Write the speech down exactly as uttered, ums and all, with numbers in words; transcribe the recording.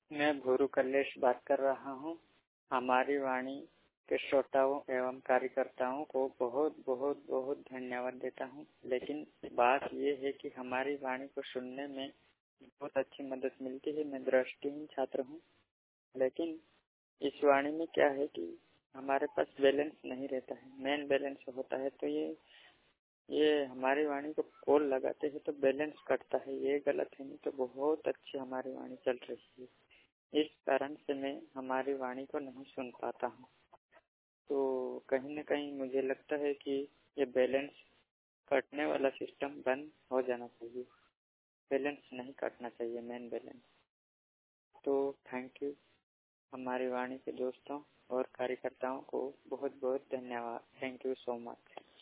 मैं भूरू कल्लेश बात कर रहा हूँ। हमारी वाणी के श्रोताओं एवं कार्यकर्ताओं को बहुत बहुत बहुत धन्यवाद देता हूँ। लेकिन बात ये है कि हमारी वाणी को सुनने में बहुत अच्छी मदद मिलती है। मैं दृष्टिहीन छात्र हूँ, लेकिन इस वाणी में क्या है कि हमारे पास बैलेंस नहीं रहता है। मेन बैलेंस होता है तो ये ये हमारी वाणी को कॉल लगाते हैं तो बैलेंस कटता है, ये गलत है। नहीं तो बहुत अच्छी हमारी वाणी चल रही है। इस कारण से मैं हमारी वाणी को नहीं सुन पाता हूँ। तो कहीं न कहीं मुझे लगता है कि ये बैलेंस कटने वाला सिस्टम बंद हो जाना चाहिए। बैलेंस नहीं कटना चाहिए, मेन बैलेंस। तो थैंक यू हमारी वाणी के दोस्तों और कार्यकर्ताओं को बहुत बहुत धन्यवाद। Thank you so much.